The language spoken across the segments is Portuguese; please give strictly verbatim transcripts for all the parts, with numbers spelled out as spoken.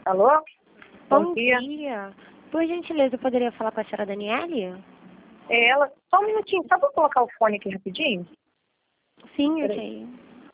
Alô? Bom, Bom dia. dia. Por gentileza, eu poderia falar com a senhora Daniele? É ela. Só um minutinho, só pra eu colocar o fone aqui rapidinho? Sim, Peraí. ok.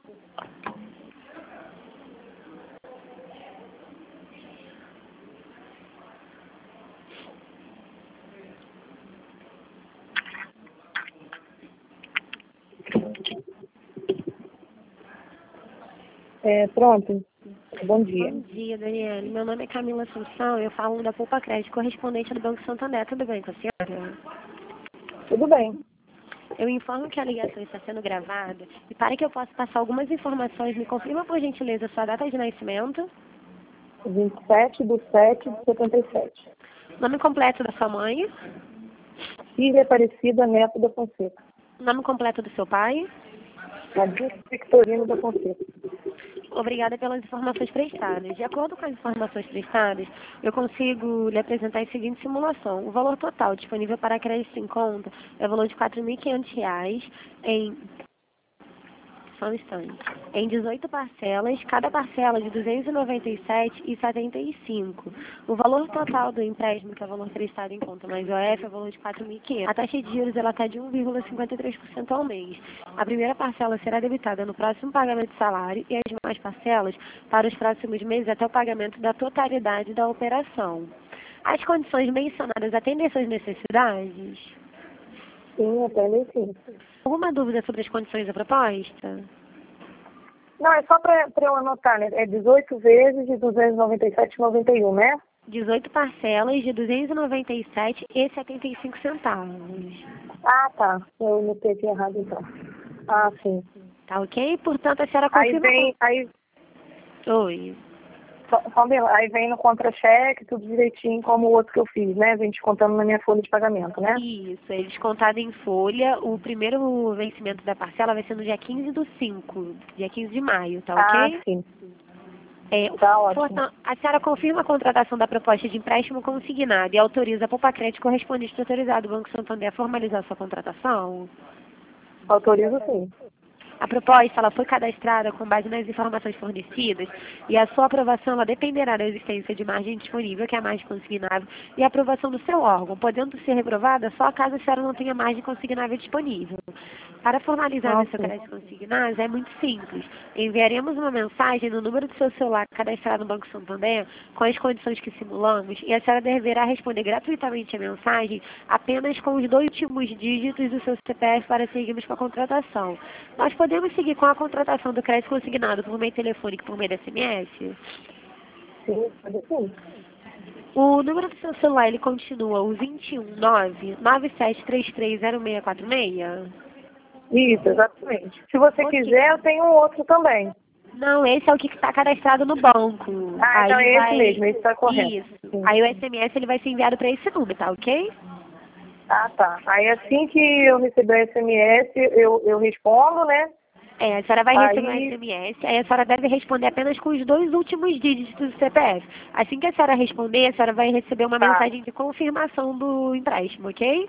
É, pronto. Bom dia. Bom dia, Daniele. Meu nome é Camila Assunção, eu falo da Poupa Crédito, correspondente do Banco Santander. Tudo bem com a senhora? Tudo bem. Eu informo que a ligação está sendo gravada e para que eu possa passar algumas informações, me confirma por gentileza sua data de nascimento, vinte e sete de sete de setenta e sete. nome completo da sua mãe, Filha Aparecida Neto da Fonseca. nome completo do seu pai. Adilson Victorino da Fonseca. Obrigada pelas informações prestadas. De acordo com as informações prestadas, eu consigo lhe apresentar a seguinte simulação. O valor total disponível para crédito em conta é o valor de quatro mil e quinhentos reais em... Só um instante. Em dezoito parcelas, cada parcela de duzentos e noventa e sete reais e setenta e cinco centavos. O valor total do empréstimo, que é o valor prestado em conta mais O F, é o valor de quatro mil e quinhentos reais. A taxa de juros ela está de um vírgula cinquenta e três por cento ao mês. A primeira parcela será debitada no próximo pagamento de salário e as demais parcelas para os próximos meses até o pagamento da totalidade da operação. As condições mencionadas atendem às suas necessidades? Sim, até nem sim. Alguma dúvida sobre as condições da proposta? Não, é só pra, pra eu anotar, né? É dezoito vezes de duzentos e noventa e sete vírgula noventa e um, né? dezoito parcelas de duzentos e noventa e sete reais e setenta e cinco centavos. Ah, tá. Eu anotei aqui errado então. Ah, sim. Tá ok? Portanto, a senhora Aí confirma vem, aí, com... Oi. só, só um- aí vem no contra-cheque, tudo direitinho, como o outro que eu fiz, né? Vem descontando na minha folha de pagamento, né? Isso, ele descontado em folha. O primeiro vencimento da parcela vai ser no dia quinze do cinco, dia quinze de maio, tá Ah, ok? sim. É, Tá ótimo. portanto, a senhora confirma a contratação da proposta de empréstimo consignado e autoriza a Poupa Crédito correspondente autorizado do Banco Santander a formalizar sua contratação? Autorizo sim. A proposta ela foi cadastrada com base nas informações fornecidas e a sua aprovação ela dependerá da existência de margem disponível, que é a margem consignável, e a aprovação do seu órgão, podendo ser reprovada só caso a senhora não tenha margem consignável disponível. Para formalizar Ah, nesse sim. crédito consignado é muito simples. Enviaremos uma mensagem no número do seu celular cadastrado no Banco Santander com as condições que simulamos e a senhora deverá responder gratuitamente a mensagem apenas com os dois últimos dígitos do seu C P F para seguirmos com a contratação. Nós podemos seguir com a contratação do crédito consignado por meio telefônico e por meio da S M S? Sim, pode sim. O número do seu celular ele continua o vinte e um nove nove sete três três zero seis quatro seis? Isso, exatamente. Se você Ok. quiser, eu tenho um outro também. Não, esse é o que está cadastrado no banco. Ah, então Aí é esse vai... mesmo, esse está correto. Isso. Sim. Aí o S M S ele vai ser enviado para esse número, tá ok? Ah, tá. Aí assim que eu receber o S M S, eu, eu respondo, né? É, a senhora vai receber um Aí, S M S, aí a senhora deve responder apenas com os dois últimos dígitos do C P F. Assim que a senhora responder, a senhora vai receber uma tá. mensagem de confirmação do empréstimo, ok?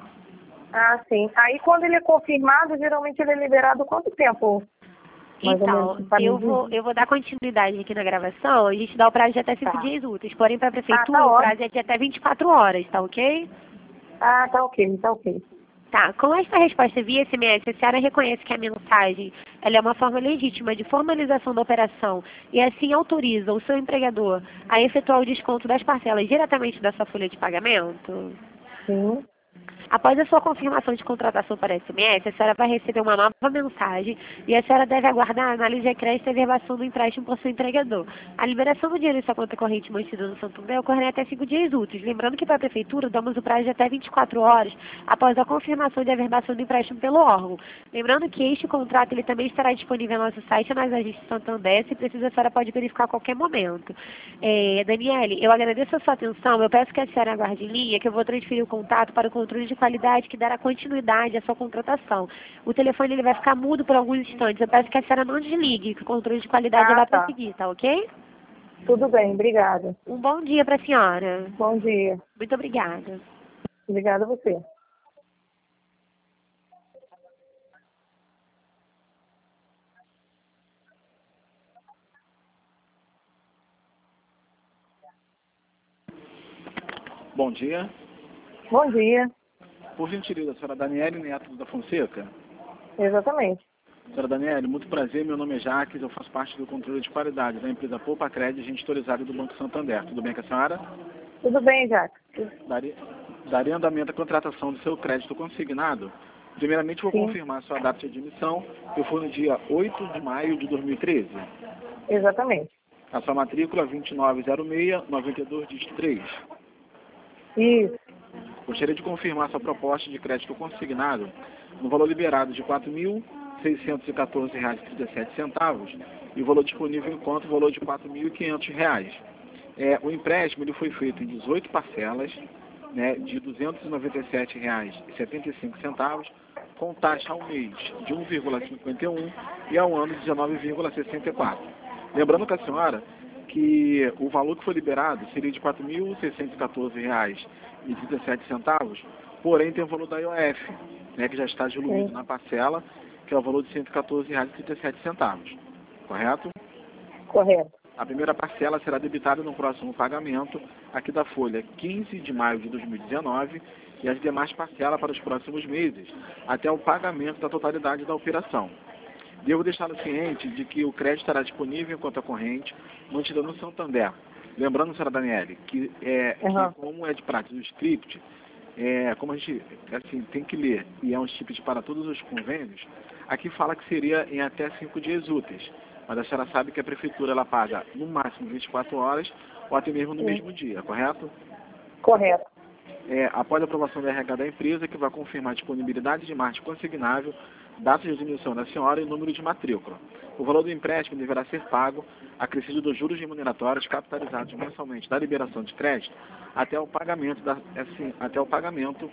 Ah, sim. Aí quando ele é confirmado, geralmente ele é liberado quanto tempo? Mais ou menos, Então, para me eu vou, dizer. eu vou dar continuidade aqui na gravação, a gente dá o prazo de até cinco Tá. dias úteis, porém para a Ah, tá prefeitura o ótimo. prazo é de até vinte e quatro horas, tá ok? Ah, tá ok, tá ok. Tá, com esta resposta via S M S, a senhora reconhece que a mensagem ela é uma forma legítima de formalização da operação e assim autoriza o seu empregador a efetuar o desconto das parcelas diretamente da sua folha de pagamento? Sim. Após a sua confirmação de contratação para S M S, a senhora vai receber uma nova mensagem e a senhora deve aguardar a análise de crédito e a verbação do empréstimo por seu empregador. A liberação do dinheiro em sua conta corrente mantida no Santander ocorre até cinco dias úteis. Lembrando que para a Prefeitura damos o prazo de até vinte e quatro horas após a confirmação de averbação do empréstimo pelo órgão. Lembrando que este contrato ele também estará disponível no nosso site nas agências Santander, se precisa a senhora pode verificar a qualquer momento. É, Daniele, eu agradeço a sua atenção, eu peço que a senhora aguarde em linha, que eu vou transferir o contato para o controle de qualidade que dará continuidade à sua contratação. O telefone ele vai ficar mudo por alguns instantes. Eu peço que a senhora não desligue, que o controle de qualidade já Ah, vai tá. prosseguir, tá ok? Tudo bem, obrigada. Um bom dia para a senhora. Bom dia. Muito obrigada. Obrigada a você. Bom dia. Bom dia. Por gentileza, a senhora Daniele Neto da Fonseca? Exatamente. Senhora Daniele, muito prazer, meu nome é Jaques, eu faço parte do controle de qualidade da empresa Poupa Crédito, agente autorizado do Banco Santander. Tudo bem com a senhora? Tudo bem, Jaques. Daria, daria andamento à contratação do seu crédito consignado. Primeiramente, vou Sim. confirmar a sua data de admissão, que foi no dia oito de maio de dois mil e treze. Exatamente. A sua matrícula vinte e nove zero seis, noventa e dois, dígito três. Isso. Gostaria de confirmar sua proposta de crédito consignado no valor liberado de quatro mil seiscentos e quatorze reais e trinta e sete centavos e o valor disponível em conta o valor de quatro mil e quinhentos reais. É, o empréstimo ele foi feito em dezoito parcelas, né, de duzentos e noventa e sete reais e setenta e cinco centavos, com taxa ao mês de um vírgula cinquenta e um e ao ano de dezenove vírgula sessenta e quatro. Lembrando com a senhora que o valor que foi liberado seria de quatro mil seiscentos e quatorze reais e trinta e sete centavos, porém tem o valor da I O F, né, que já está diluído Sim. na parcela, que é o valor de cento e quatorze reais e trinta e sete centavos. Correto? Correto. A primeira parcela será debitada no próximo pagamento, aqui da folha quinze de maio de dois mil e dezenove, e as demais parcelas para os próximos meses, até o pagamento da totalidade da operação. Devo deixá-lo ciente de que o crédito estará disponível em conta corrente, mantida no Santander. Lembrando, senhora Daniele, que, é, Uhum. que como é de prática do script, é, como a gente assim, tem que ler, e é um script para todos os convênios, aqui fala que seria em até cinco dias úteis. Mas a senhora sabe que a prefeitura ela paga no máximo vinte e quatro horas ou até mesmo no Sim. mesmo dia, correto? Correto. É, após a aprovação da R H da empresa, que vai confirmar a disponibilidade de margem consignável, data de admissão da senhora e número de matrícula. O valor do empréstimo deverá ser pago, acrescido dos juros remuneratórios capitalizados mensalmente da liberação de crédito, até o pagamento da, assim, até o pagamento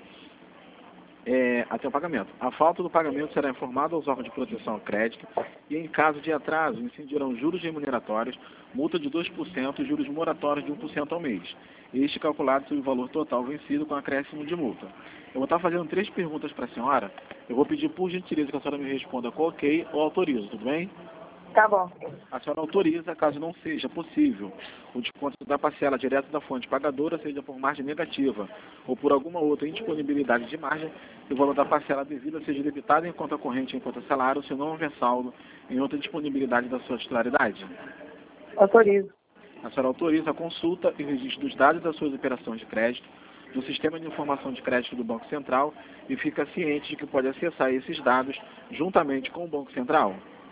É, até o pagamento. A falta do pagamento será informada aos órgãos de proteção ao crédito e, em caso de atraso, incidirão juros remuneratórios, multa de dois por cento e juros moratórios de um por cento ao mês. Este calculado sobre o valor total vencido com acréscimo de multa. Eu vou estar fazendo três perguntas para a senhora. Eu vou pedir, por gentileza, que a senhora me responda com ok ou autorizo, tudo bem? Tá bom. A senhora autoriza, caso não seja possível, o desconto da parcela direto da fonte pagadora, seja por margem negativa ou por alguma outra indisponibilidade de margem, e o valor da parcela devida seja debitado em conta corrente em conta salário, se não houver saldo em outra disponibilidade da sua titularidade. Autorizo. A senhora autoriza a consulta e registro dos dados das suas operações de crédito no Sistema de Informação de Crédito do Banco Central e fica ciente de que pode acessar esses dados juntamente com o Banco Central.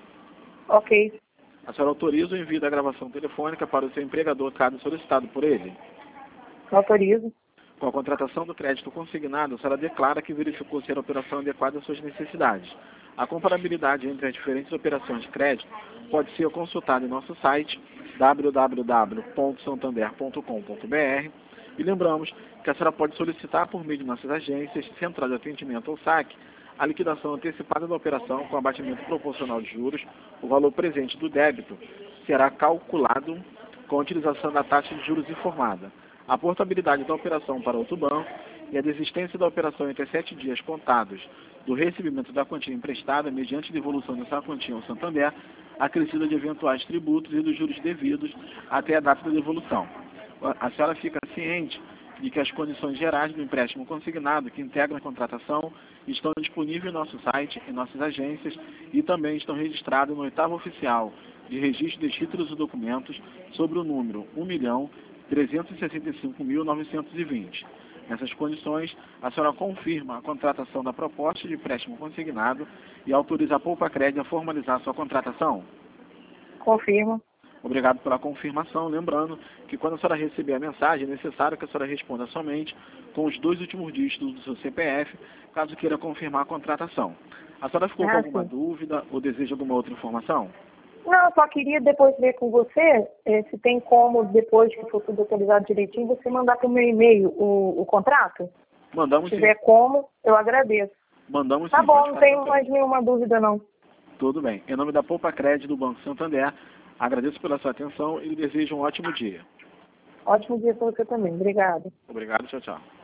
Ok. A senhora autoriza o envio da gravação telefônica para o seu empregador, caso solicitado por ele. Autorizo. Com a contratação do crédito consignado, a senhora declara que verificou ser a operação adequada às suas necessidades. A comparabilidade entre as diferentes operações de crédito pode ser consultada em nosso site w w w ponto santander ponto com ponto b r e lembramos que a senhora pode solicitar por meio de nossas agências, Central de Atendimento ou S A C, a liquidação antecipada da operação com abatimento proporcional de juros. O valor presente do débito será calculado com a utilização da taxa de juros informada. A portabilidade da operação para outro banco e a desistência da operação entre sete dias contados do recebimento da quantia emprestada mediante devolução dessa quantia ao Santander, acrescida de eventuais tributos e dos juros devidos até a data da devolução. A senhora fica ciente de que as condições gerais do empréstimo consignado que integram a contratação estão disponíveis no nosso site, em nossas agências e também estão registradas no oitavo oficial de registro de títulos e documentos sobre o número um milhão trezentos e sessenta e cinco mil novecentos e vinte. Nessas condições, a senhora confirma a contratação da proposta de empréstimo consignado e autoriza a Poupa Crédito a formalizar sua contratação? Confirmo. Obrigado pela confirmação. Lembrando que quando a senhora receber a mensagem, é necessário que a senhora responda somente com os dois últimos dígitos do seu C P F, caso queira confirmar a contratação. A senhora ficou Ah, com alguma sim. dúvida ou deseja alguma outra informação? Não, eu só queria depois ver com você eh, se tem como, depois que for tudo atualizado direitinho, você mandar para o meu e-mail o, o contrato. Mandamos Se sim. tiver como, eu agradeço. Mandamos Tá sim. bom, pode não ficar tenho tranquilo. mais nenhuma dúvida não. Tudo bem. Em nome da Poupa Crédito do Banco Santander, agradeço pela sua atenção e lhe desejo um ótimo dia. Ótimo dia para você também. Obrigada. Obrigado. Tchau, tchau.